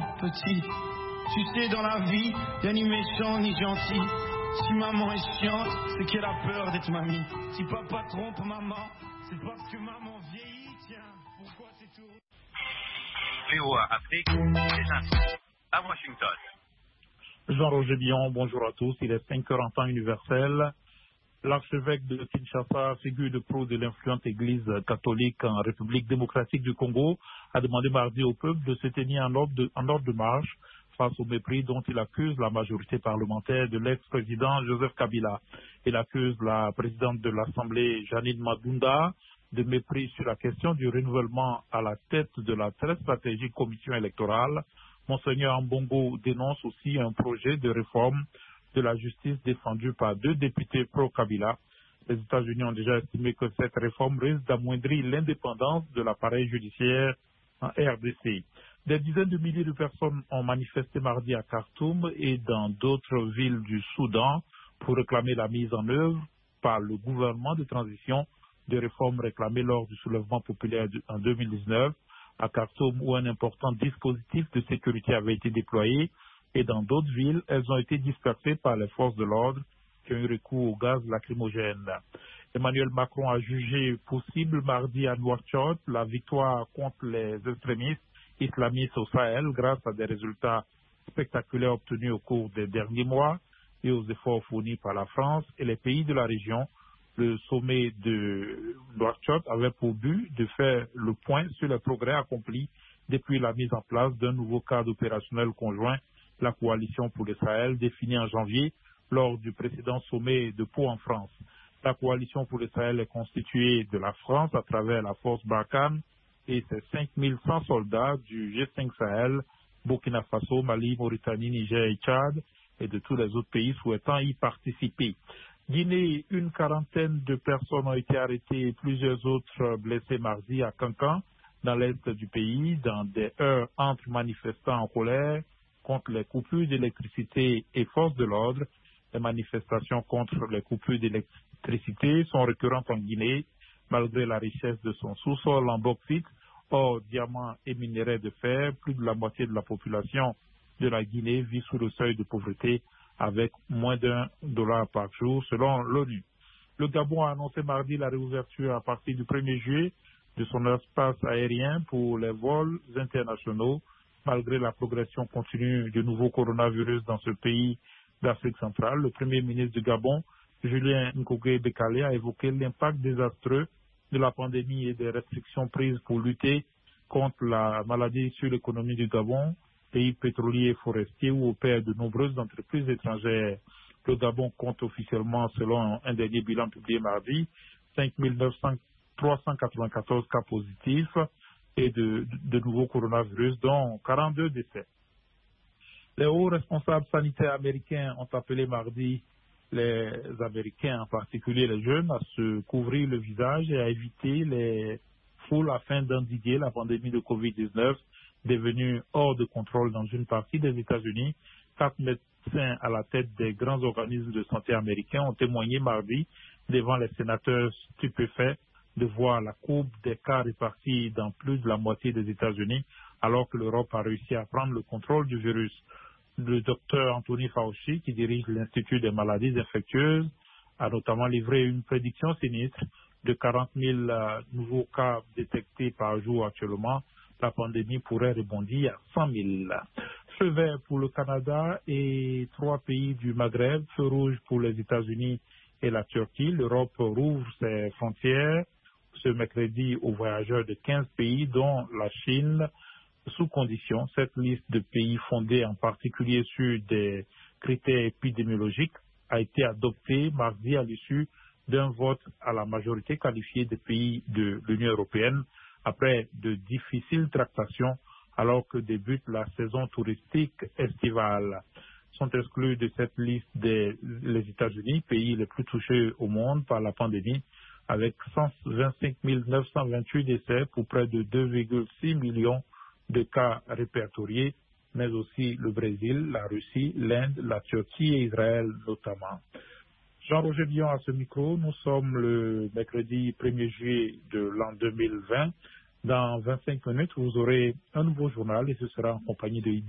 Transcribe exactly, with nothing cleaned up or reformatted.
petit. Tu sais, dans la vie, y'a ni méchant ni gentil. Si maman est chiante, c'est qu'elle a peur d'être mamie. Si papa trompe maman, c'est parce que maman vieillit. Tiens, pourquoi c'est tout... V O A Afrique, les infos à Washington. Jean-Roger Bion, bonjour à tous. Il est cinq heures en temps universel. L'archevêque de Kinshasa, figure de proue de l'influente église catholique en République démocratique du Congo, a demandé mardi au peuple de se tenir en ordre de, en ordre de marche face au mépris dont il accuse la majorité parlementaire de l'ex-président Joseph Kabila. Il accuse la présidente de l'Assemblée, Janine Madunda, de mépris sur la question du renouvellement à la tête de la très stratégique commission électorale. Monseigneur Ambongo dénonce aussi un projet de réforme de la justice défendu par deux députés pro-Kabila. Les États-Unis ont déjà estimé que cette réforme risque d'amoindrir l'indépendance de l'appareil judiciaire en R D C. Des dizaines de milliers de personnes ont manifesté mardi à Khartoum et dans d'autres villes du Soudan pour réclamer la mise en œuvre par le gouvernement de transition de réformes réclamées lors du soulèvement populaire en deux mille dix-neuf. À Khartoum, où un important dispositif de sécurité avait été déployé, et dans d'autres villes, elles ont été dispersées par les forces de l'ordre qui ont eu recours au gaz lacrymogène. Emmanuel Macron a jugé possible mardi à Nouakchott la victoire contre les extrémistes islamistes au Sahel grâce à des résultats spectaculaires obtenus au cours des derniers mois et aux efforts fournis par la France et les pays de la région. Le sommet de Nouakchott avait pour but de faire le point sur les progrès accomplis depuis la mise en place d'un nouveau cadre opérationnel conjoint, la coalition pour le Sahel, définie en janvier lors du précédent sommet de Pau en France. La coalition pour le Sahel est constituée de la France à travers la force Barkhane et ses cinq mille cent soldats du G cinq Sahel, Burkina Faso, Mali, Mauritanie, Niger et Tchad, et de tous les autres pays souhaitant y participer. Guinée, une quarantaine de personnes ont été arrêtées et plusieurs autres blessées mardi à Kankan, dans l'est du pays, dans des heurts entre manifestants en colère contre les coupures d'électricité et forces de l'ordre. Les manifestations contre les coupures d'électricité sont récurrentes en Guinée, malgré la richesse de son sous-sol en bauxite, or diamants et minerais de fer. Plus de la moitié de la population de la Guinée vit sous le seuil de pauvreté avec moins d'un dollar par jour, selon l'ONU. Le Gabon a annoncé mardi la réouverture à partir du premier juillet de son espace aérien pour les vols internationaux, malgré la progression continue du nouveau coronavirus dans ce pays d'Afrique centrale. Le premier ministre du Gabon, Julien Nkogé Bekale, a évoqué l'impact désastreux de la pandémie et des restrictions prises pour lutter contre la maladie sur l'économie du Gabon, pays pétrolier et forestier où opèrent de nombreuses entreprises étrangères. Le Gabon compte officiellement, selon un dernier bilan publié mardi, cinq mille trois cent quatre-vingt-quatorze cas positifs et de, de nouveaux coronavirus, dont quarante-deux décès. Les hauts responsables sanitaires américains ont appelé mardi les Américains, en particulier les jeunes, à se couvrir le visage et à éviter les foules afin d'endiguer la pandémie de covid dix-neuf devenue hors de contrôle dans une partie des États-Unis. Quatre médecins à la tête des grands organismes de santé américains ont témoigné mardi devant les sénateurs stupéfaits de voir la courbe des cas répartis dans plus de la moitié des États-Unis, alors que l'Europe a réussi à prendre le contrôle du virus. Le docteur Anthony Fauci, qui dirige l'Institut des maladies infectieuses, a notamment livré une prédiction sinistre de quarante mille euh, nouveaux cas détectés par jour actuellement. La pandémie pourrait rebondir à cent mille. Feu vert pour le Canada et trois pays du Maghreb, feu rouge pour les États-Unis et la Turquie. L'Europe rouvre ses frontières ce mercredi aux voyageurs de quinze pays, dont la Chine, sous condition. Cette liste de pays fondée en particulier sur des critères épidémiologiques a été adoptée mardi à l'issue d'un vote à la majorité qualifiée des pays de l'Union européenne après de difficiles tractations alors que débute la saison touristique estivale. Sont exclus de cette liste des, les États-Unis, pays les plus touchés au monde par la pandémie, avec cent vingt-cinq mille neuf cent vingt-huit décès pour près de deux virgule six millions de cas répertoriés, mais aussi le Brésil, la Russie, l'Inde, la Turquie et Israël notamment. Jean-Roger Dion à ce micro. Nous sommes le mercredi premier juillet de l'an deux mille vingt. Dans vingt-cinq minutes, vous aurez un nouveau journal et ce sera en compagnie de